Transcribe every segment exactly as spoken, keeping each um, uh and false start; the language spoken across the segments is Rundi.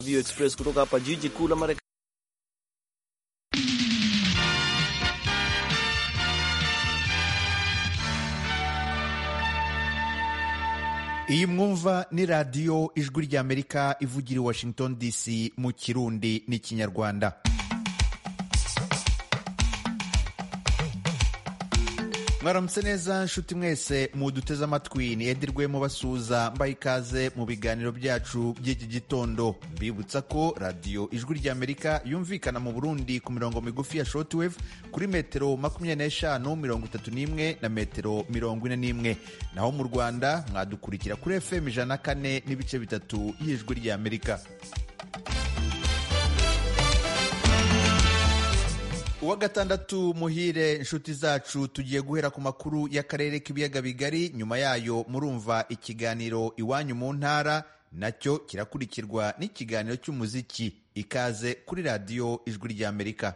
View Express kutoka hapa jiji kuu la Marekani. Iyi mwumva ni radio Ijwi ry'Amerika ivugira i Washington D C mu Kirundi n'ikinyarwanda. Mwaramutse neza nshuti mwese muduteze amatwi, ni Edirwe mu basuza mbaye ikaze mu biganiro byacu by'iki gitondo. Mbibutsa ko radio Ijwi ry'Amerika yumvikana mu Burundi ku mirongo migufi ya shortwave kuri metero makumyabiri n'eshanu mirongo itatu n'imwe na metero mirongo ine n'imwe, naho mu Rwanda mwadukurikira kuri F M ijana na kane n'ibice bitatu y'Ijwi ry'Amerika. Uwa gatandatu muhire nshuti zacu, tugiye guhera ku makuru y'akarere k'ibiyaga bigari. Nyuma yayo murumva ikiganiro Iwanyu mu ntara, nacyo kirakurikirwa n'ikiganiro cy'umuziki. Ikaze kuri radio Ijwi ry'Amerika.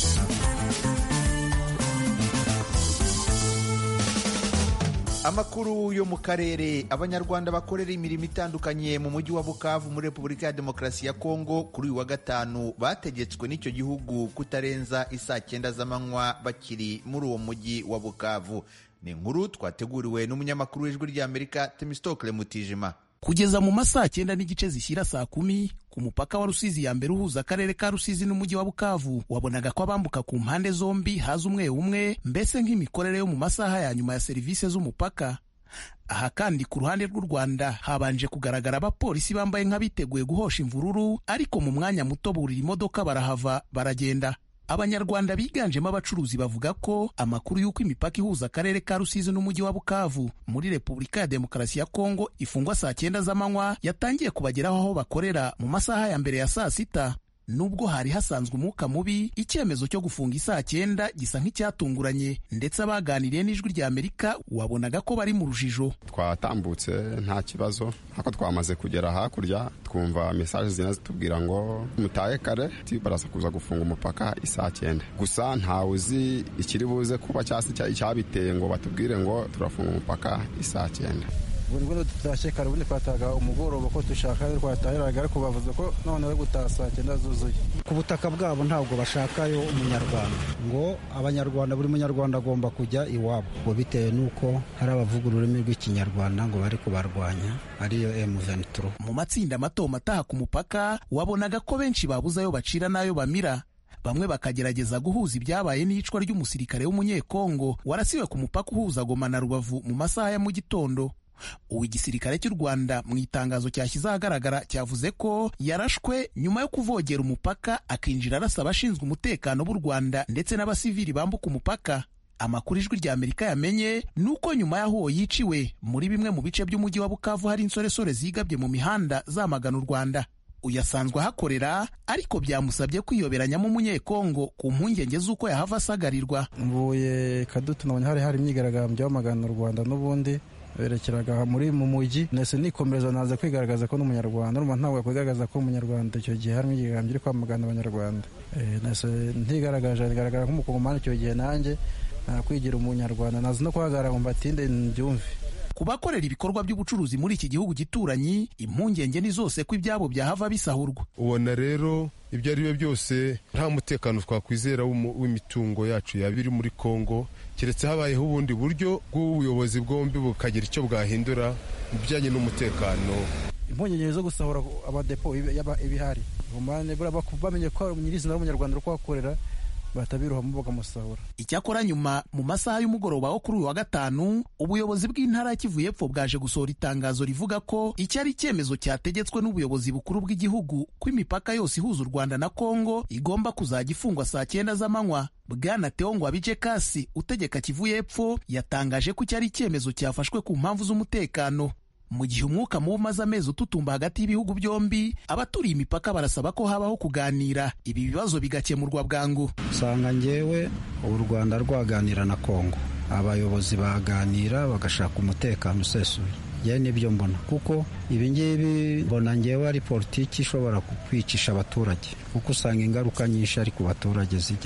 Amakuru yo mu karere. Abanyarwanda bakorera imirimo itandukanye mu mujyi wa Bukavu muri Repubulika ya Demokarasi ya Kongo kuri uyu wa gatanu bategetswe n'icyo gihugu kutarenza isaa cyenda z'amanywa bakiri muri uwo mujyi wa Bukavu. Ni inkuru twateguriwe n'umunyamakuru w'Ijwi ry'Amerika Temistokle Mutijima. Kugeza mu masaa cyenda n'igice zishyira saa kumi ku mupaka wa Rusizi ya mbere uhuza akarere ka Rusizi n'umujyi wa Bukavu, wabonaga ko abambuka ku mpande zombi haza umwe umwe, mbese nk'imikorere yo mu masaha ya nyuma ya serivisi z'umupaka. Aha kandi ku ruhande rw'u Rwanda habanje kugaragara abapolisi bambaye nk'abiteguye guhosha imvururu, ariko mu mwanya muto burira imodoka barahava baragenda. Abanyarwanda biganjemo abacuruzi bavuga ko amakuru y'uko imipaka ihuza akarere ka Rusizi n'umujyi wa Bukavu muri Repubulika ya Demokarasi ya Kongo ifungwa saa cyenda z'amanywa yatangiye kubageraho aho bakorera mu masaha ya mbere ya saa sita. Nubwo hari hasanzwe umwuka mubi, icyemezo cyo gufunga isaa cyenda gisa nk'icyatunguranye, ndetse abaganiriye n'Ijwi ry'Amerika wabonaga ko bari mu rujijo. Twatambutse nta kibazo, hako twamaze kugera hakurya twumva message zina zitubwira ngo mutahe kare baraza kuza gufunga umupaka isaa cyenda. Gusa ntawe uzi ikiri buze kuba cyasi cyabiteye ngo batubwire ngo turafunga umupaka isaa cyenda. Ubundi tutashye ubundi twataga umugoroba ko dushaka twatahiraga, ariko bavuze ko none we gutasa cyenda zuzuye. Ku butaka bwabo ntabwo bashakayo umunyarwanda, ngo abanyarwanda buri munyarwanda agomba kujya iwabo, ngo bitewe nuko hari abavuga ururimi rw'ikinyarwanda ngo bari kubarwanya ariyo M vingt-trois. Mu matsinda mato mataha ku mupaka wabonaga ko benshi babuze ayo bacira n'ayo bamira. Bamwe bakagerageza guhuza ibyabaye n'iyicwa ry'umusirikare w'umunyekongo warasiwe ku mupaka uhuza Goma na Rubavu mu masaha ya mu gitondo. Ubu igisirikare cy'u Rwanda mu itangazo cyashyize ahagaragara cyavuze ko yarashwe nyuma yo kuvogera umupaka akinjira arasa abashinzwe umutekano b'u Rwanda ndetse n'abasivili bambuka umupaka. Amakuru Ijwi ry'Amerika yamenye nuko nyuma y'aho yiciwe muri bimwe mu bice by'umujyi wa Bukavu hari insoresore zigabye mu mihanda zamagana u Rwanda. Uyasanzwe ahakorera, ariko byamusabye kwiyoberanyamo umunyekongo ku mpungenge z'uko yahava asagarirwa. Mvuye Kadutu nabonye hari hari imyigaragambyo y'amagana u Rwanda n'ubundi berekeraga muri mu mujyi, nese nikomereza naza kwigaragaza ko n'umunyarwanda, urumva ntabwo yakwigaragaza ko umunyarwanda. Icyo gihe hari imyigaragambyo iri kwamagana abanyarwanda, eh nese ntigaragaje bigaragara nk'umukongomani. Icyo gihe nanjye nakwigira umunyarwanda, naza no kwagaragara ngo mbatinde mbyumve. Kubakorera ibikorwa by'ubucuruzi muri iki gihugu gituranyi, impungenge ni zose ko ibyabo byahava bisahurwa. Ubona rero ibyo ari byo byose nta mutekano twakwizera w'imitungo yacu yabiri muri Kongo, keretse habayeho ubundi buryo bw'ubuyobozi bwombi bukagira icyo bwahindura mu bijyanye n'umutekano. Impungenge zo gusahura abadepo ibihari, umane bamenye ko nyirizina w'umunyarwanda uri kwakorera batabiruhamo bakamusahura. Icyakora nyuma mu masaha y'umugoroba wo kuri uyu wa gatanu, ubuyobozi bw'intara ya Kivu y'Epfo bwaje gusohora itangazo rivuga ko iki ari icyemezo cyategetswe n'ubuyobozi bukuru bw'igihugu ko imipaka yose ihuza u Rwanda na Kongo igomba kuzajya ifungwa saa cyenda z'amanywa. Bwana Theo Ngwabije Kasi utegeka Kivu y'Epfo yatangaje ko iki ari icyemezo cyafashwe ku mpamvu z'umutekano. Mu gihe umwuka mubi umaze amezi ututumba hagati y'ibihugu byombi, abaturiye imipaka barasaba ko habaho kuganira ibi bibazo bigakemurwa bwangu. Usanga ngewe u Rwanda rwaganira na Kongo, abayobozi baganira bagashaka umutekano usesuye. Ye nibyo mbona, kuko ibi ngibi mbona ngewe ari politiki ishobora kukwicisha abaturage, kuko usanga ingaruka nyinshi ari ku baturage zijya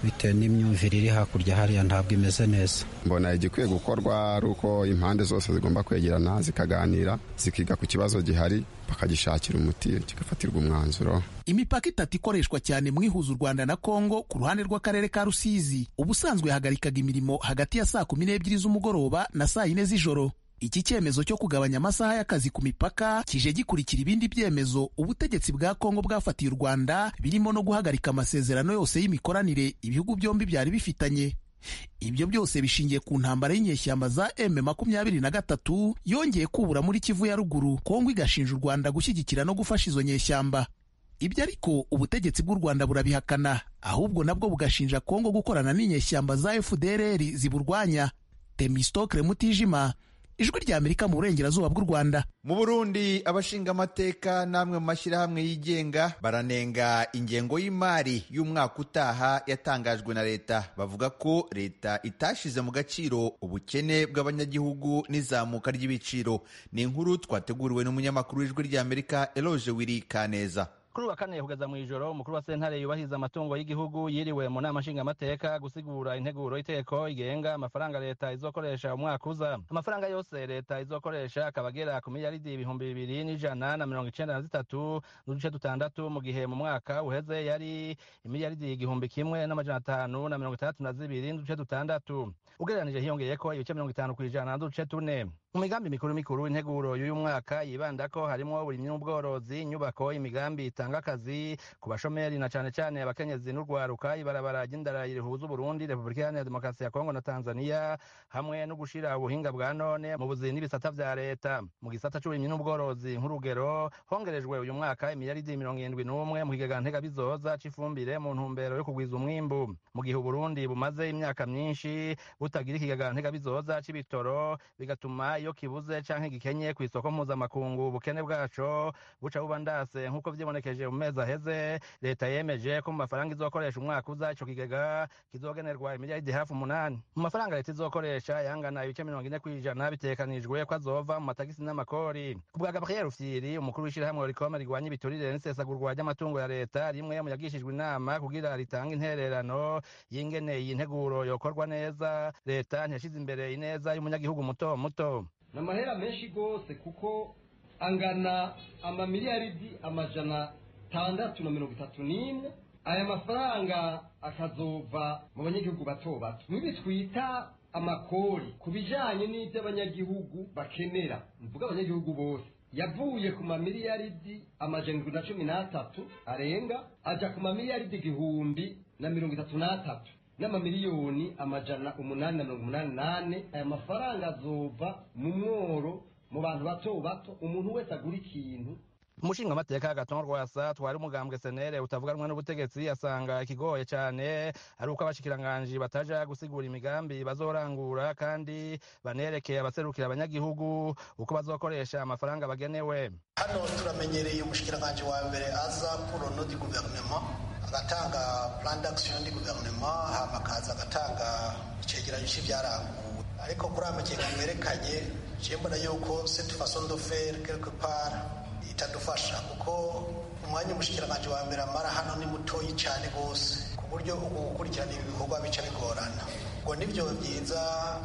bitewe n'imyumvire iri hakurya hariya ntabwo imeze neza. Mbona igikwiye gukorwa ari uko impande zose zigomba kwegerana zikaganira zikiga ku kibazo gihari bakagishakira umuti kigafatirwa umwanzuro. Imipaka itatu ikoreshwa cyane mu ihuza u Rwanda na Kongo ku ruhande rw'akarere ka Rusizi ubusanzwe yahagarikaga imirimo hagati ya saa kumi n'ebyiri z'umugoroba na saa yine z'ijoro. Iki cyemezo cyo kugabanya amasaha y'akazi ku mipaka kije gikurikira ibindi byemezo ubutegetsi bwa Kongo bwafatiye u Rwanda birimo no guhagarika amasezerano yose y'imikoranire ibihugu byombi byari bifitanye. Ibyo byose bishingiye ku ntambara y'inyeshyamba za M makumyabiri na gatatu yongeye kubura muri Kivu ya ruguru, Kongo igashinja u Rwanda gushyigikira no gufasha izo nyeshyamba. Ibyo ariko ubutegetsi bw'u Rwanda burabihakana, ahubwo nabwo bugashinja Kongo gukorana n'inyeshyamba za F D L R ziburwanya. Temistokle Mutijima, Ijwi rya Amerika mu burengerazuba bw'u Rwanda. Mu Burundi abashinga amateka namwe mu mashyirahamwe yigenga baranenga ingengo y'imari y'umwaka utaha yatangajwe na leta. Bavuga ko leta itashize mu gaciro ubukene bw'abanyagihugu n'izamuka ry'ibiciro. Ni inkuru twateguriwe n'umunyamakuru w'Ijwi rya Amerika Eloge Wiri Kaneza. Kuri wa kane kugeza mu ijoro umukuru wa sentare yubahiza amatungo y'igihugu yiriwe mu nama nshinga amateka gusigura integuro y'iteko igenga amafaranga leta izokoresha umwaka uza. Amafaranga yose leta izokoresha akabagera ku miliyaridi ibihumbi bibiri n'ijana na mirongo icenda na zitatu n'uduce dutandatu mu gihe mu mwaka uheze yari imiliyaridi igihumbi kimwe n'amajana atanu na mirongo itandatu na zibiri n'uduce dutandatu. Ugereranije hiyongeyeko ibice mirongo itanu kw'ijana n'uduce tune. Mu migambi mikuru mikuru integuro y'uyu mwaka yibandako harimo uburimyi n'ubworozi, inyubako, imigambi itanga akazi ku bashomeri na cane cane abakenyezi n'urwaruka, ibarabara ry'indara rihuza Burundi, Republika Iharanira Demokarasi ya Kongo na Tanzania, hamwe no gushira ubuhinga bwa none mu buzi n'ibisata vya leta. Mu gisata c'uburimyi n'ubworozi nk'urugero hongerejwe uyu mwaka imiliyaridi mirongo irindwi n'umwe mu kigega ntegabizoza c'ifumbire mu ntumbero yo kugwiza umwimbu. Mu gihe Burundi bumaze imyaka myinshi butagira ikigega ntegabizoza c'ibitoro bigatuma iyo kibuze canke gikenye ku isoko mpuzamakungu ubukene bwaco buca buba ndase nk'uko vyibonekeje mu mezi aheze. Leta yemeje ko mu mafaranga izokoresha umwaka uza ico kigega kizogenerwa imiliyaridi hafi umunani. Mu mafaranga leta izokoresha yangana ibice mirongo ine kw'ijana bitekanijwe ko azova mu matagisi n'amakori. Ku bwa Gabriel Rufyiri umukuru w'ishirahamwe rikoma rigwanya ibiturire n'isesagurwa ry'amatungo ya leta, rimwe mu yagishijwe inama kugira ritanga intererano y'ingene iyi nteguro yokorwa neza, leta ntiyashize imbere ineza y'umunyagihugu muto muto. Namahera menshi gose kuko angana amamiliyaridi amajana tandatu na mirongo itatu n'imwe. Aya mafaranga akazova mu banyagihugu bato bato nibi twita amakori ku bijanye n'ivyo abanyagihugu bakenera. Mvuga abanyagihugu bose yavuye ku mamiliyaridi amajana indwi na cumi n'atatu arenga aja ku mamiliyaridi igihumbi na mirongo itatu n'atatu n'amamiliyoni amajana umunani na mirongo umunani nane. Aya mafaranga azova mu mworo mu bantu bato bato, umuntu wese agura ikintu. Umushinga amateka Agathon Rwasa twari umugambwe senere utavuga rumwe n'ubutegetsi asanga ikigoye cyane ari uko abashikiranganji bataja gusigura imigambi bazorangura kandi banerekeye abaserukira abanyagihugu uko bazokoresha amafaranga bagenewe. Hano turamenyereye umushikiranganji wa mbere aza pour le nom du gouvernement agatanga plan d'action du gouvernement, hama kaza agatanga icegeranyo cy'ibyaranguwe, ariko kuri amakeka yerekanye cyembona yuko cette façon de faire quelque part itadufasha kuko umwanya umushikiranganje wa mbere amara hano ni mutoyi cyane gose ku buryo gukurikirana ibi bikorwa bica bigorana. Ngo nivyo byiza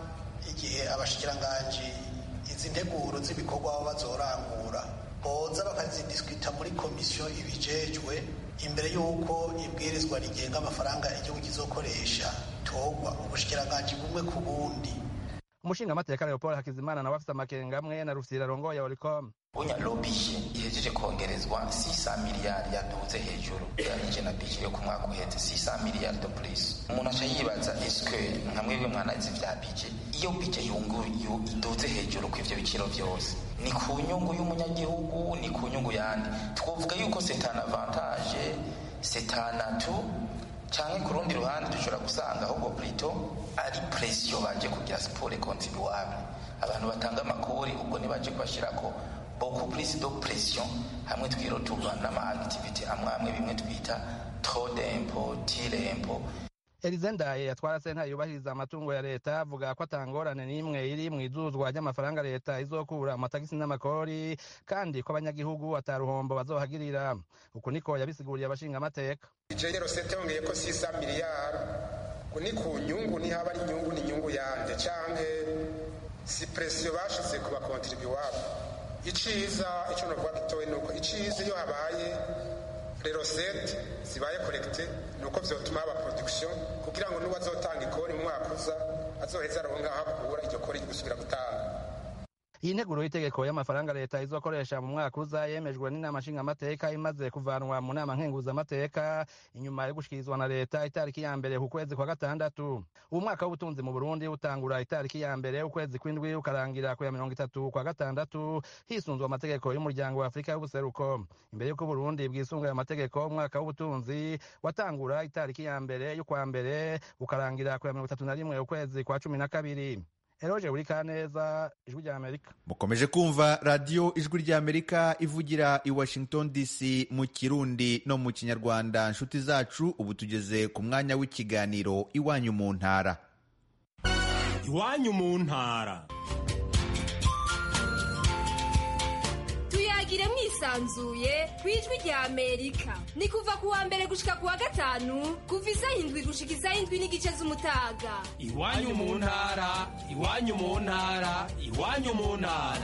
igihe abashikiranganje izi nteguro z'ibikorwa baba bazorangura boza bakazidiskuta muri komisiyo ibijejwe imbere y'uko ibwirizwa rigenga amafaranga igihugu kizokoresha togwa ubushikiranganje bumwe ku bundi. Umushinga amateka Leopold Hakizimana na wafisa makenga amwe na Rufyiri arongoye ya Oricom. Unya lobishe ihejeje kongerezwa six cents miliyari yaduze hejuru yarije na bije yo kumwaka uheze six cents miliyari de plus. Umuntu acha yibaza eske nkamwebwe mwanazi vya bije iyo bije yungu yo iduze hejuru ku ivyo biciro byose ni ku nyungu y'umunyagihugu ni ku nyungu yandi. Twovuga yuko c'est un avantage c'est un atout canke ku rundi ruhande dushobora gusanga ahubwo plutôt ari pression baje kugira sport contribuable. Abantu batanga amakori ubwo nibaje kubashirako beaucoup plus de pression hamwe twirotuba n'ama activité amwe amwe bimwe twita trop d'impôt, tire impôt. Elize Ndaye yatwara sentare yubahiriza amatungo ya leta avuga ko atangorane n'imwe iri mu izuzwa ry'amafaranga leta izokura amatagisi n'amakori kandi ko abanyagihugu ataruhombo bazohagirira. Uku niko yabisiguriye abashinga amateka. Ije rosete yongeye ko six miliyari kuni ku nyungu ni haba ari inyungu ni inyungu yande canke si presiyo bashize ku bakontribuwabo. Iciza ico novuga gitoye nuko iciza iyo habaye rosete zibaye collecte nuko vyotuma haba production kugira ngo nuwazotanga ikori mu mwaka uza azoheza aronga hakura iryo kori gusubira gutanga. Iyi nteguro y'itegeko y'amafaranga leta izokoresha mu mwaka uza yemejwe n'inama nshingamateka imaze kuvanwa mu nama nkenguzamateka inyuma yo gushikirizwa na leta itariki ya mbere ku kwezi kwa gatandatu. Uwo mwaka w'ubutunzi mu Burundi utangura itariki ya mbere ukwezi kw'indwi ukarangira ku ya mirongo itatu kwa gatandatu hisunzwe amategeko y'umuryango wa Afurika y'ubuseruko. Imbere y'uko Burundi bwisunga amategeko umwaka w'ubutunzi watangura itariki ya mbere y'ukwa mbere ukarangira ku ya mirongo itatu na rimwe ukwezi kwa cumi na kabiri. Eroje Burikaneza, Ijwi rya Amerika. Mukomeje kumva radio Ijwi rya Amerika ivugira i Washington D C mu Kirundi no mu Kinyarwanda. Nshuti zacu, ubu tugeze ku mwanya w'ikiganiro Iwanyu mu ntara. Iwanyu mu ntara. Tuyagire mwisanzuye kwijwi rya Amerika. Ni kuva kuwa mbere gushika kuwa gatanu, kuva isaha indwi gushika isaha indwi n'igice z'umutaga. Iwanyu mu ntara, iwanyu mu ntara, iwanyu mu ntara.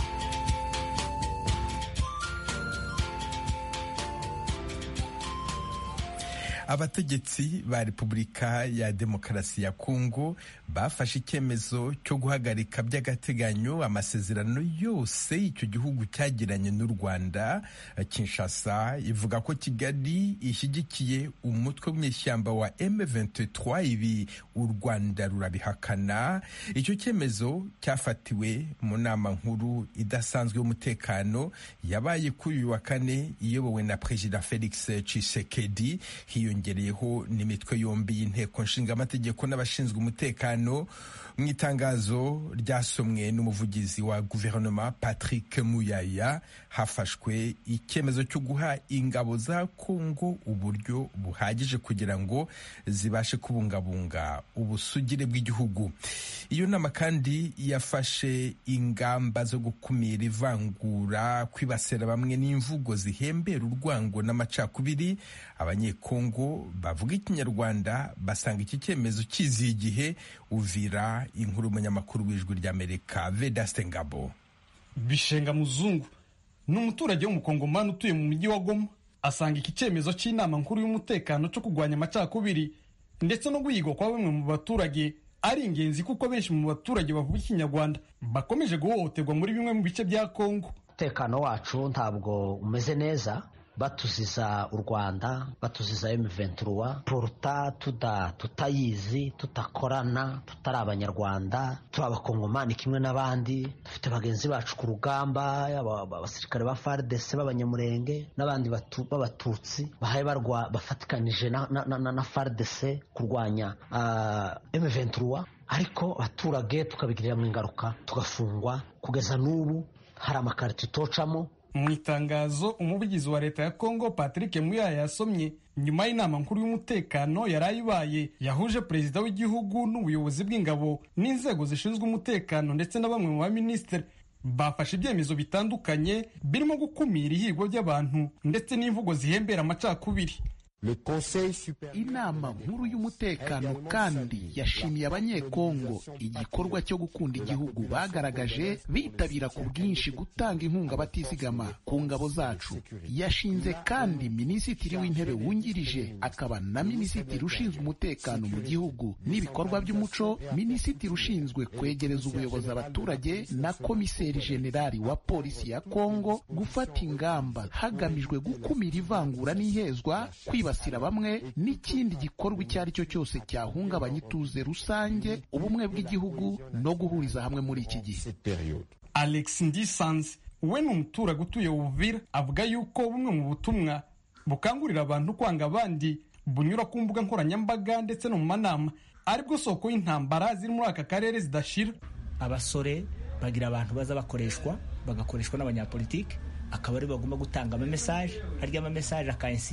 Abategetsi ba Repubulika ya Demokarasi ya Kongo bafashe icyemezo cyo guhagarika by'agateganyo amasezerano yose icyo gihugu cyagiranye n'u Rwanda. Kinshasa ivuga ko Kigali ishyigikiye umutwe w'ishyamba wa M vingt-trois, ibi u Rwanda rurabihakana. Icyo cyemezo cyafatiwe mu nama nkuru idasanzwe y'umutekano yabaye kuri uyu wa kane iyobowe na Perezida Felix Tshisekedi. Hiyo yongereyeho n'imitwe yombi y'inteko nshingamategeko n'abashinzwe umutekano. Mu itangazo ryasomwe n'umuvugizi wa guverinoma Patrick Muyaya, hafashwe icyemezo cyo guha ingabo za Kongo uburyo buhagije kugira ngo zibashe kubungabunga ubusugire bw'igihugu. Iyo nama kandi yafashe ingamba zo gukumira ivangura, kwibasira bamwe n'imvugo zihembera urwango n'amacakubiri. Abanyekongo bavuga Ikinyarwanda basanga iki cyemezo kiziye igihe. Uvira, inkuru umunyamakuru w'Ijwi ry'Amerika Vedaste Ngabo. Bishenga Muzungu ni umuturage w'umukongomani utuye mu mujyi wa Goma, asanga iki cyemezo cy'inama nkuru y'umutekano cyo kurwanya amacakubiri ndetse no guhigwa kwa bamwe mu baturage ari ingenzi, kuko benshi mu baturage bavuga Ikinyarwanda bakomeje guhohoterwa muri bimwe mu bice bya Kongo. Umutekano wacu ntabwo umeze neza, batuziza u Rwanda, batuziza M vingt-trois, poruta tuda tutayizi, tutakorana, tutari abanyarwanda, turi abakongomani kimwe n'abandi. Dufite bagenzi bacu ku rugamba, abasirikare ba F A R D C b'abanyamurenge n'abandi b'abatutsi bahaye barwa bafatikanije na, na, na, na F A R D C kurwanya uh, M vingt-trois, ariko abaturage tukabigirira mu ingaruka, tugafungwa. Kugeza n'ubu hari amakarito tocamo. Mu itangazo umuvugizi wa leta ya Kongo Patrick Muyaya yasomye nyuma y'inama nkuru y'umutekano yarayibaye yahuje perezida w'igihugu n'ubuyobozi bw'ingabo n'inzego zishinzwe umutekano ndetse na bamwe mu baministeri, bafashe ibyemezo bitandukanye birimo gukumira ihigwa ry'abantu ndetse n'imvugo zihembera amacakubiri. Inama nkuru y'umutekano kandi yashimiye abanyekongo igikorwa cyo gukunda igihugu bagaragaje bitabira ku bwinshi gutanga inkunga batizigama ku ngabo zacu. Yashinze kandi minisitiri w'intebe wungirije akaba na minisitiri ushinzwe umutekano mu gihugu n'ibikorwa by'umuco, minisitiri ushinzwe kwegereza ubuyobozi abaturage na komiseri generali wa polisi ya Kongo gufata ingamba hagamijwe gukumira ivangura n'ihezwa, kwiba basira bamwe n'ikindi gikorwa icyo ari cyo cyose cyahungabanya ituze rusange, ubumwe bw'igihugu no guhuriza hamwe muri iki gihe. Alex Ndisanze we ni umuturage utuye Uvira, avuga yuko bumwe mu butumwa bukangurira abantu kwanga abandi bunyura ku mbuga nkoranyambaga ndetse no mu manama aribwo soko y'intambara ziri muri aka karere zidashira. Abasore bagira abantu baza bakoreshwa bagakoreshwa n'abanyapolitike, akaba ari bagomba gutanga ama message, harya ama message akainsita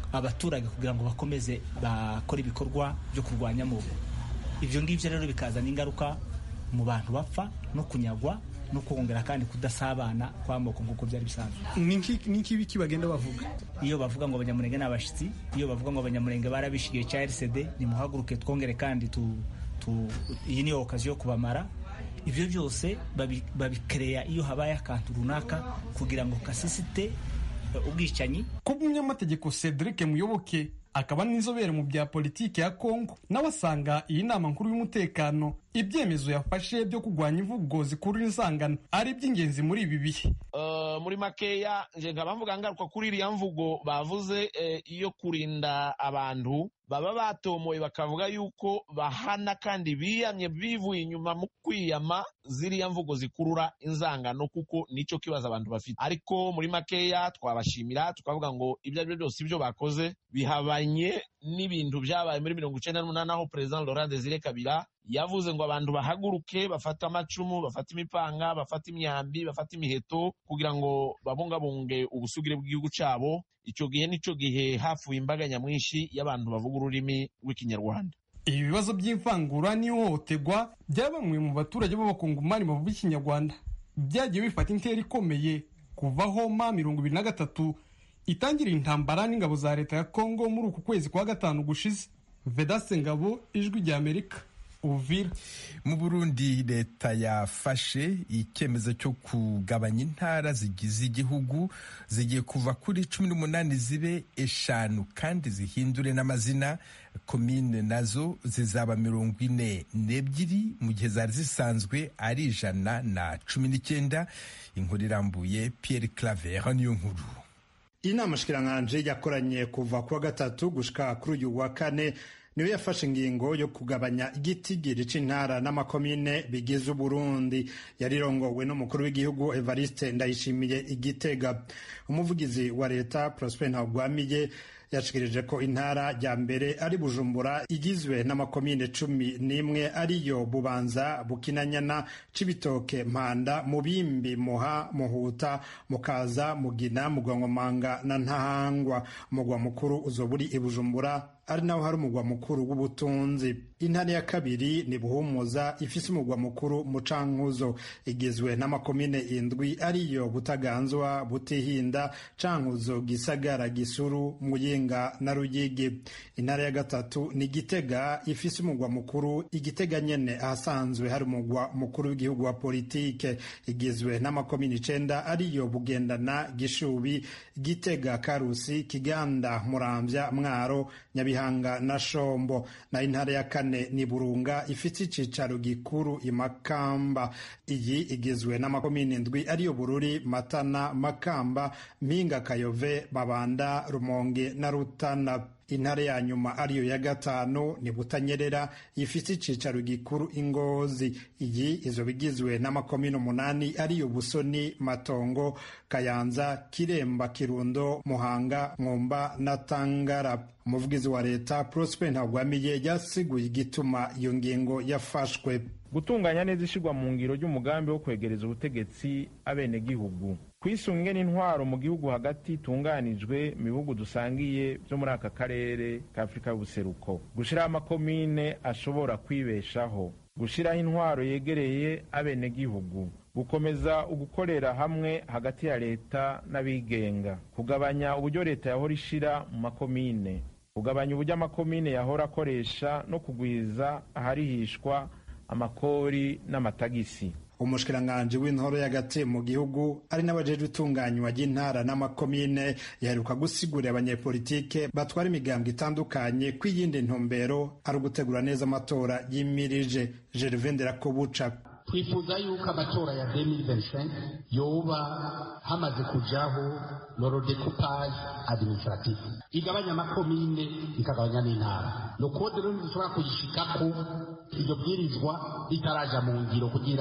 abaturage kugira ngo bakomeze bakora ibikorwa byo kurwanya mubu. Ibyo ngibyo rero bikazana ingaruka mu bantu bapfa no kunyagwa no kongera kandi kudasabana kw'amoko nk'uko byari bisanzwe. Ni iki biki bagenda bavuga? Iyo bavuga ngo abanyamurenge n'abashitsi, iyo bavuga ngo abanyamurenge barabishigiye cya R C D, ni muhaguruke twongere kandi tu, tu iyi ni okaziyo kubamara. Ibyo byose babikereya iyo habaye akantu runaka kugira ngo kasisite ubwicanyi. Kubw'umunyamategeko Cedric Muyoboke akaba n'inzobere mu bya politiki ya Kongo, nawe asanga iyi nama nkuru y'umutekano ibyemezo yafashe byo kurwanya imvugo zikurura insangano ari iby'ingenzi muri ibi bihe. Uh, muri makeya nje nkaba mvuga ngaruka kuri iriya mvugo bavuze eh, iyo kurinda abantu baba batomoye bakavuga yuko bahana kandi biyamye bivuye inyuma mu kwiyama ziriya mvugo zikurura inzangano, kuko nico kibazo abantu bafite. Ariko muri makeya twabashimira tukavuga ngo ibyo ari byo byose ibyo bakoze bihabanye n'ibintu byabaye muri mirongo icenda n'umunani aho President Laurent Desire Kabila yavuze ngo abantu bahaguruke bafata amacumu, bafata imipanga, bafata imyambi, bafata imiheto kugira ngo babungabunge ubusugire bw'igihugu cyabo. Icyo gihe nico gihe hafuye imbaga nyamwinshi y'abantu bavuga ururimi rw'ikinyarwanda. Ibi bibazo by'imvangura n'ihohoterwa bya bamwe mu baturage b'abakongomani bavuga ikinyarwanda byagiye bifata intera ikomeye kuva Homa mirongo ibiri na gatatu itangira intambara n'ingabo za leta ya Kongo muri uku kwezi kwa gatanu gushize. Vedaste Ngabo, Ijwi rya Amerika, Uvira. Mu Burundi leta yafashe icyemezo cyo kugabanya intara zigize igihugu, zigiye kuva kuri cumi n'umunani zibe eshanu kandi zihindure n'amazina. Komine nazo zizaba mirongo ine n'ebyiri mu gihe zari zisanzwe ari ijana na cumi n'icyenda. Inkuru irambuye Pierre Claver niyo nkuru. Inama shikiranganje yakoranye kuva kuwa gatatu gushika kuri uyu wa kane niwe yafashe ingingo yo kugabanya igitigiri c'intara n'amakomine bigize Uburundi. Yarirongowe n'umukuru w'igihugu Evariste Ndayishimiye Igitega. Umuvugizi wa leta Prosper Ntagwamiye yashikirije ko intara ya mbere ari Bujumbura igizwe n'amakomine cumi n'imwe ariyo Bubanza, Bukinanyana, Cibitoke, Mpanda, Mubimbi, Muha, Muhuta, Mukaza, Mugina, Mugwangomanga na Ntahangwa. Umugwa mukuru uzoburi i Bujumbura ari naho hari umugwa mukuru w'ubutunzi. Intara ya kabiri ni Buhumuza ifise umugwa mukuru mu Cankuzo, igizwe n'amakomine indwi ariyo Butaganzwa, Butihinda, Cankuzo, Gisagara, Gisuru, Muyinga na Ruyigi. Intara ya gatatu ni Gitega ifise umugwa mukuru Igitega nyene ahasanzwe hari umugwa mukuru w'igihugu wa politike, igizwe n'amakomine icenda ariyo Bugendana, Gishubi, Gitega, Karusi, Kiganda, Muramvya, Mwaro, Nyabihanga na Shombo. Na intara ya kane ni Burunga ifite icicaro gikuru Imakamba. Iyi igizwe n'amakomine indwi ariyo Bururi, Matana, Makamba, Mpinga, Kayove, Mabanda, Rumonge na Rutana. Intara ya nyuma ariyo ya gatanu ni Butanyerera ifite icicaro gikuru Ingozi. Iyi izo bigizwe n'amakomine umunani ariyo Busoni, Matongo, Kayanza, Kiremba, Kirundo, Muhanga, Mwumba na Tangara. Umuvugizi wa leta Prosper Ntagwamiye yasiguye igituma iyo ngingo yafashwe. Gutunganya neza ishirwa mu ngiro ry'umugambi wo kwegereza ubutegetsi abene gihugu, kwisunge n'intwaro mu gihugu hagati tunganijwe mu bihugu dusangiye byo muri aka karere ka Afrika y'ubuseruko, gushiraho amakomine ashobora kwibeshaho, gushiraho intwaro yegereye abene gihugu, gukomeza ugukorera hamwe hagati ya leta n'abigenga, kugabanya uburyo leta yahora ishira mu makomine, kugabanya uburyo amakomine yahora akoresha no kugwiza aharihishwa amakori n'amatagisi. Umushikiranganje w'intoro y'agati mu gihugu ari n'abajeje utunganywa ry'intara n'amakomine yaheruka gusigurira abanyepolitike batwara imigambwe itandukanye ko iyindi ntumbero ari ugutegura neza amatora yimirije. Gervais Nderakobuca: twifuza yuko amatora ya deux mille vingt-cinq yoba hamaze kujaho loro decoupage administratif, igabanya amakomine ikagabanya n'intara. No kode rero dushobora kuyishikako iryo bwirizwa ritaraja mu ngiro kugira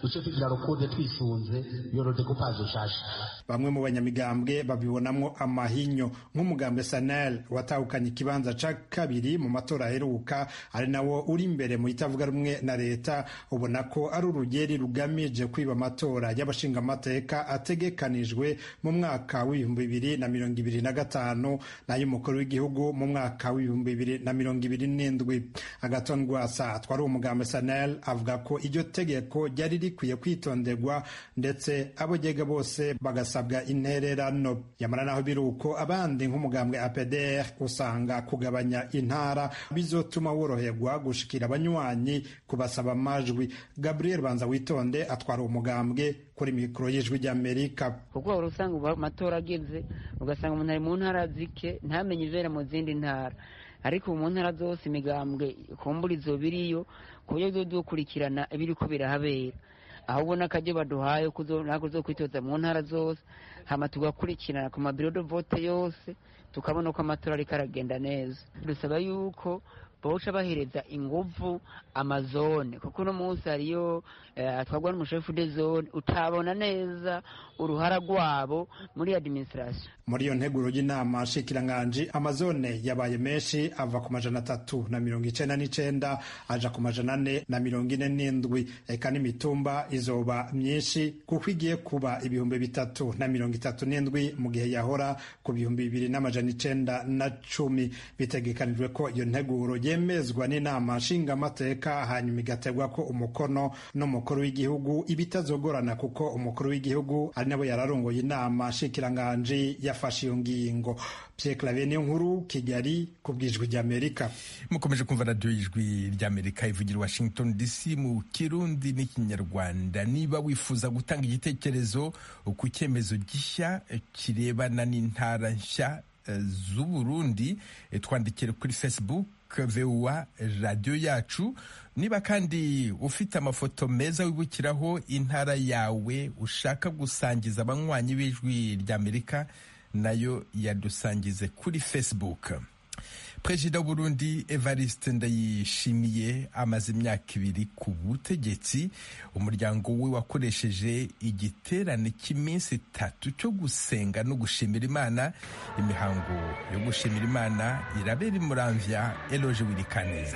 duce tugira rokode twisunze iyo rodekupaje nshasha. Bamwe mu banyamigambwe babibonamwo amahinyo nk'umugambwe Sanel watahukanye ikibanza ca kabiri mu matora aheruka ari nawo uri imbere mu itavuga rumwe na leta, ubona ko ari urugeri rugamije kwiba amatora y'abashinga amateka ategekanijwe mu mwaka w'ibihumbi bibiri na mirongo ibiri na gatanu n'ay'umukuru w'igihugu mu mwaka w'ibihumbi bibiri na mirongo ibiri n'indwi. Agathon Rwasa atwara umugambwe Sanel avuga ko iryo tegeko ryari rikwiye kwitonderwa ndetse abo ryega bose bagasabwa intererano. Yamara naho biruko abandi nk'umugambwe A P D R usanga kugabanya intara bizotuma woroherwa gushikira abanywanyi kubasaba amajwi. Gabriel Banza Witonde atwara umugambwe kuri mikoro y'ijwi ry'Amerika. Kuko urusanga uba amatora ageze ugasanga umuntu ari mu ntara zike ntamenye ibera mu zindi ntara, ariko mu ntara zose imigambwe kumburizo biriyo ku buryo dukurikirana ibiriko birahabera, aho ubona akajya baduhaye ntabwo zo kwitoza mu ntara zose, hama tugakurikirana ku mabiro de vote yose tukabona ko amatora ariko aragenda neza. Dusaba yuko bawuca bahereza inguvu amazone, kuko uno munsi hariyo atwagwa n'umushefu de zone utabona neza uruhara rwabo muri administration. Muri iyo nteguro y'inama shikiranganji amazone yabaye menshi ava ku majana atatu na mirongo icenda n'icenda aja ku majana ane na mirongo ine n'indwi, eka n'imitumba izoba myinshi kuko igiye kuba ibihumbi bitatu na mirongo itatu n'indwi mu gihe yahora ku bihumbi bibiri n'amajana icenda na cumi. Bitegekanijwe ko iyo nteguro yemezwa n'inama nshingamateka hanyuma igategwa ko umukono n'umukuru w'igihugu, ibitazogorana kuko umukuru w'igihugu ari nabo yararongoye inama shikiranganji yafashe iyo ngingo. Pierre Claver Niyonkuru, Kigali, ku bw'ijwi ry'Amerika. Mukomeje kumva radiyo y'ijwi ry'Amerika ivugira Washington D C mu Kirundi n'Ikinyarwanda. Niba wifuza gutanga igitekerezo ku cyemezo gishya kirebana n'intara nshya z'u Burundi, twandikire kuri Facebook V O A radiyo yacu. Niba kandi ufite amafoto meza wibukiraho intara yawe ushaka gusangiza abanywanyi b'ijwi ry'Amerika, nayo yadusangize kuri Facebook. Perezida w'u Burundi Evariste Ndayishimiye amaze imyaka ibiri ku butegetsi. Umuryango we wakoresheje igiterane cy'iminsi itatu cyo gusenga no gushimira Imana. Imihango yo gushimira Imana irabera imuramvya. Eloge Wirikaneza.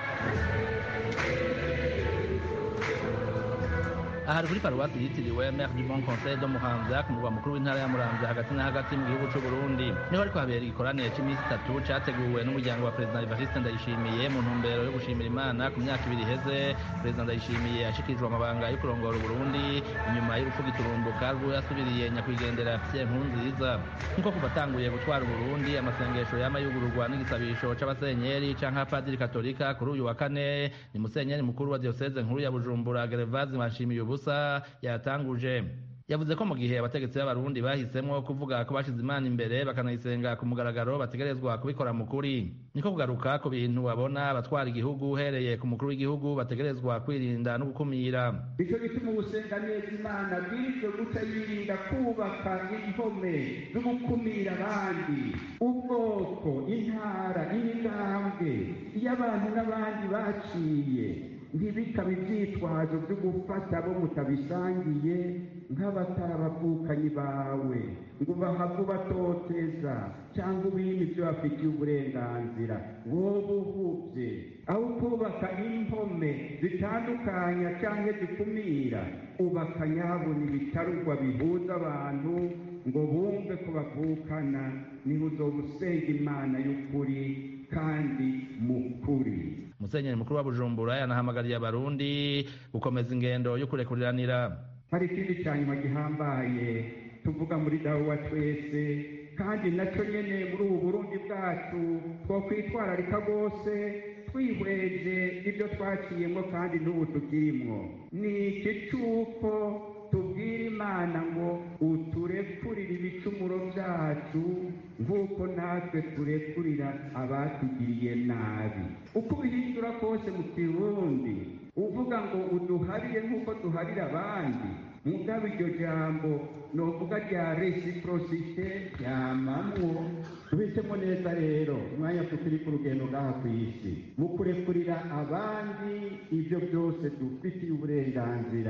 Ahari kuri paruwasi yitiriwe Mère du Bon Conseil de Muramvya ku murwa mukuru w'intara ya Muramvya hagati na hagati mu gihugu cy'u Burundi, niho ariko habera igikoraniro cy'iminsi itatu cyateguwe n'umuryango wa Perezida Evariste Ndayishimiye mu ntumbero yo gushimira Imana ku myaka ibiri iheze. Perezida Ndayishimiye yashikirijwe amabanga yo kurongora Burundi inyuma y'urupfu giturumbuka rwo yasubiriye nyakwigendera Pierre Nkurunziza. Nkuko kuva atanguye gutwara Burundi, amasengesho yama yugururwa n'igisabisho c'abasenyeri canke abapadiri katolika. Kuri uyu wa kane ni musenyeri mukuru wa diocese nkuru ya Bujumbura Gervase Manshimiye Ubusa yatanguje. Yavuze ko mu gihe abategetsi b'abarundi bahisemo kuvuga ko bashize Imana imbere bakanayisenga ku mugaragaro bategerezwa kubikora mu kuri. Niko kugaruka ku bintu babona abatwara igihugu uhereye ku mukuru w'igihugu bategerezwa kwirinda no gukumira. Icyo gituma ugusenga neza Imana bwirije guca yirinda kubaka impome zo gukumira abandi, ubwoko, intara, imigambwe iyo abantu n'abandi baciye ntibikabe ibyitwazo byo gufata abo mutabisangiye nk'abatarabavukanyi bawe ngo bahave ubatoteza cyangwa ubime ibyo bafitiye uburenganzira. wowe uhubye aho kubaka impome zitandukanya cyangwa zikumira, ubaka nyabona ibitarugwa bihuza abantu ngo bumve ko bavukana. niho uzoba usenga Imana y'ukuri kandi mukuri. Musenyeri mukuru wa Bujumbura yanahamagariye abarundi gukomeza ingendo yo kurekuriranira. Hari ikindi cyanyuma gihambaye tuvuga muri dawo wa twese, kandi nacyo nyene muri ubu Burundi bwacu twokwitwararika rwose twihweje ibyo twaciyemo kandi n'ubu tukirimwo. ni iki cy'uko tubwira Imana ngo uturekurire ibicumuro byacu nk'uko natwe turekurira abatugiriye nabi. uko ubihindura kose mu Kirundi uvuga ngo uduharire nk'uko duharira abandi, mugabo iryo jambo novuga rya reciprocité ryamamwo. tubitsemo neza rero umwanya tukiri ku rugendo ngaha ku isi mu kurekurira abandi ibyo byose dufitiye uburenganzira.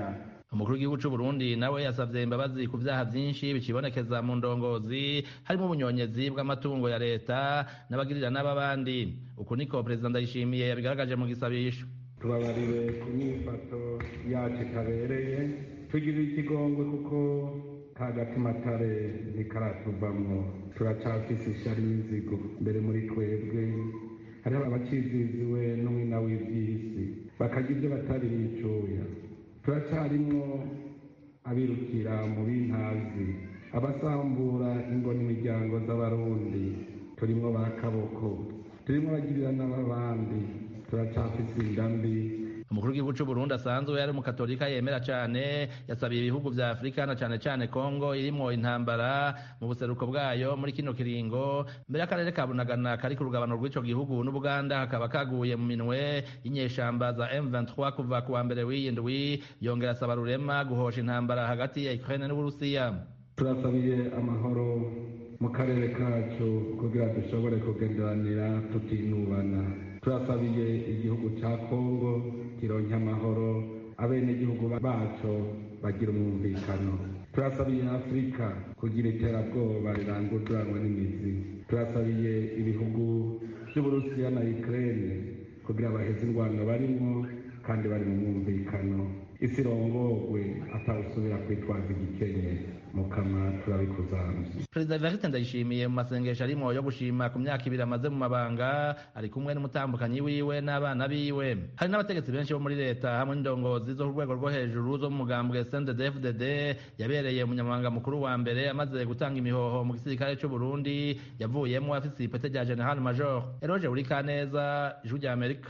umukuru w'igihugu c'u Burundi nawe yasavye imbabazi ku vyaha vyinshi bicibonekeza mu ndongozi harimo ubunyonyezi bw'amatungo ya leta n'abagirira n'ababandi. Uku niko Perezida Ndayishimiye yabigaragaje mu gisabisho. Tubabariwe ku myifato yacu itabereye, tugirira ikigongwe kuko kagatimatare ntikaratuvamwo, turacafise ishari n'inzigo mbere muri twebwe. Hariho abaciziziwe n'umwina w'ivy'isi bakagira ivyo batari bicuya. Turacarimwo abirukira mu bintazi, abasambura ingo n'imiryango z'abarundi, turimwo ba kaboko, turimwo bagirira n'ababandi, turacafise indambi. Umukuru w'igihugu c'u Burundi asanzwe yari umukatolika yemera cane, yasabiye ibihugu vya Afrika na cane cane Kongo irimwo intambara mu buseruko bwayo muri kino kiringo, mbere y'akarere ka Bunagana kari ku rugabano rw'ico gihugu n'Ubuganda hakaba kaguye mu minwe y'inyeshamba za M vingt-trois kuva ku wa mbere w'iyindwi, yongera asaba Rurema guhosha intambara hagati ya Ukraine n'Uburusiya. Turasabiye amahoro mu karere kacu kugira dushobore kugenderanira tutinubana. Turasabiye igihugu ca Kongo kironke amahoro, abenegihugu baco bagira umwumvikano. Turasabiye Afurika kugira iterabwoba rirangururanwa n'imizi. Turasabiye ibihugu vy'Uburusiya na Ukraine kugira baheze ingwano barimwo kandi bari mu mwumvikano. Isi irongorwe atawusubira kwitwaza igikenye. Mukama turabikuzamye. Perezida Evariste Ndayishimiye mu masengesho arimwo yo gushima ku myaka ibiri amaze mu mabanga, ari kumwe n'umutambukanyi wiwe n'abana biwe. Hari n'abategetsi benshi bo muri leta hamwe n'indongozi zo ku rwego rwo hejuru zo mu mugambwe C N D D F D D yabereye umunyamabanga mukuru wa mbere amaze gutanga imihoho mu gisirikare c'u Burundi, yavuyemo afise ipete rya General Major. Eroge Urikaneza, Ijwi rya Amerika.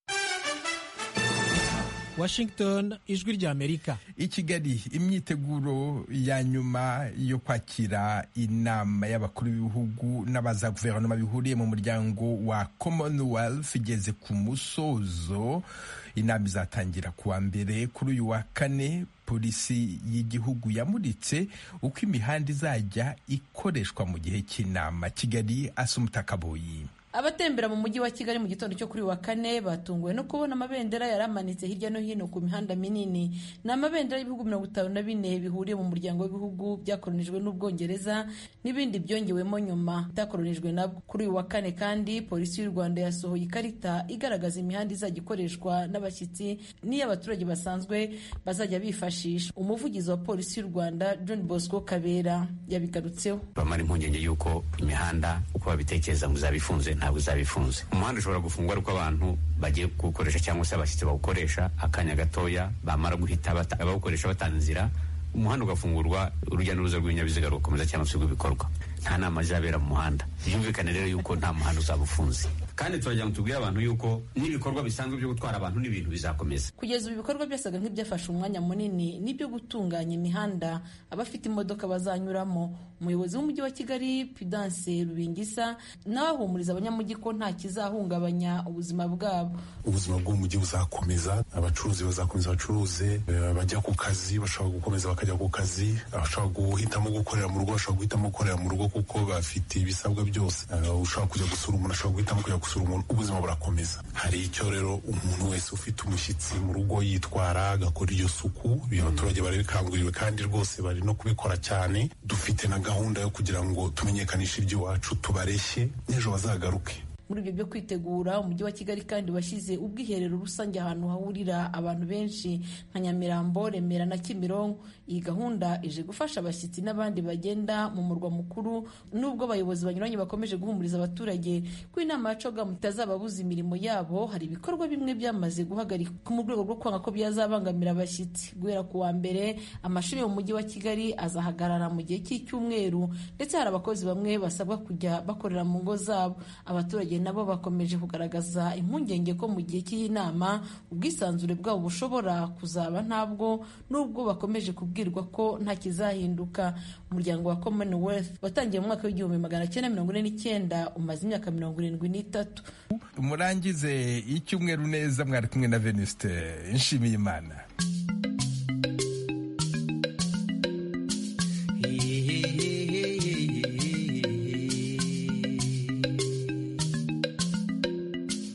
Washington, Ijwi rya Amerika. I Kigali, imyiteguro ya nyuma yo kwakira inama y'abakuru b'ibihugu n'abaza guverinoma bihuriye mu muryango wa Commonwealth igeze ku musozo. Inama izatangira kuwa mbere. Kuri uyu wa kane polisi y'igihugu yamuritse uko imihanda izajya ikoreshwa mu gihe cy'inama. Kigali, Asumta Kaboyi. Abatembera mu mujyi wa Kigali mu gitondo cyo kuri wa kane batunguwe no kubona amabendera yaramanitse hirya no hino ku mihanda minini. Ni amabendera y'ibihugu mirongo itanu na bine bihuriye mu muryango w'ibihugu byakolonijwe n'Ubwongereza n'ibindi byongewemo nyuma bitakolonijwe nabwo. Kuri uyu wa kane kandi polisi y'u Rwanda yasohoye ikarita igaragaza imihanda izajya ikoreshwa n'abashyitsi n'iy'abaturage basanzwe bazajya bifashisha. Umuvugizi wa polisi y'u Rwanda John Bosco Kabera yabigarutseho. Bamara impungenge y'uko imihanda uko babitekereza ngo izabifunze ntabwo izabifunze. Umuhanda ushobora gufungwa ariko abantu bagiye kuwukoresha cyangwa se abashyitsi bawukoresha akanya gatoya bamara guhita bawukoresha batanzira, umuhanda ugafungurwa, urujya n'uruza rw'ibinyabiziga rugakomeza cyangwa se rw'ibikorwa. Nta nama izabera mu muhanda. Byumvikane rero yuko nta muhanda uzaba ufunze, kandi turagira ngo tubwire abantu yuko n'ibikorwa bisanzwe byo gutwara abantu n'ibintu bizakomeza. Kugeza ubu ibikorwa byasaga nk'ibyafashe umwanya munini n'ibyo gutunganya imihanda abafite imodoka bazanyuramo. Umuyobozi w'umujyi wa Kigali Prudence Rubingisa nawe ahumuriza abanyamujyi ko nta kizahungabanya ubuzima bwabo. Ubuzima bw'umujyi buzakomeza, abacuruzi bazakomeza bacuruze, bajya ku kazi bashobora gukomeza bakajya ku kazi, abashobora guhitamo gukorera mu rugo bashobora guhitamo gukorera mu rugo kuko bafite ibisabwa byose. Ushobora kujya gusura umuntu ashobora guhitamo kujya gusura umuntu. Ubuzima burakomeza. Hari icyo rero umuntu wese ufite umushyitsi mu rugo yitwara agakora iyo suku, abaturage bari bikanguriwe kandi rwose bari no kubikora cyane. Dufite na gahunda yo kugira ngo tumenyekanishe iby'iwacu, tubareshye n'ejo bazagaruke. Muri ibyo byo kwitegura, umujyi wa Kigali kandi washyize ubwiherero rusange ahantu hahurira abantu benshi nka Nyamirambo, Remera na Kimironko. Iyi gahunda ije gufasha abashyitsi n'abandi bagenda mu murwa mukuru, nubwo abayobozi banyuranye bakomeje guhumuriza abaturage ko inama ya COGAM itazababuza imirimo yabo. Hari ibikorwa bimwe byamaze guhagarikwa mu rwego rwo kwanga ko byazabangamira abashyitsi. Guhera ku wa mbere, amashuri mu mujyi wa Kigali azahagarara mu gihe cy'icyumweru, ndetse hari abakozi bamwe basabwa kujya bakorera mu ngo zabo. Abaturage nabo bakomeje kugaragaza impungenge ko mu gihe cy'inama ubwisanzure bwabo bushobora kuzaba ntabwo, nubwo bakomeje kubwirwa ko nta kizahinduka. Umuryango wa Commonwealth watangiye mu mwaka w'igihumbi magana cyenda mirongo ine n'icyenda umaze imyaka mirongo irindwi n'itatu. Murangize icyumweru neza, mwari kumwe na Venuste Nshimiyimana.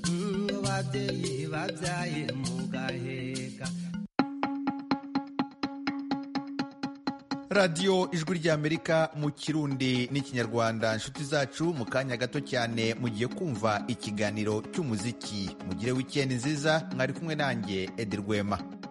babyaye mugaheka. radiyo ijwi ry'amerika mu kirundi n'ikinyarwanda. inshuti zacu, mu kanya gato cyane mugiye kumva ikiganiro cy'umuziki. mugire wikendi nziza, mwari kumwe nanjye Edi Rwema.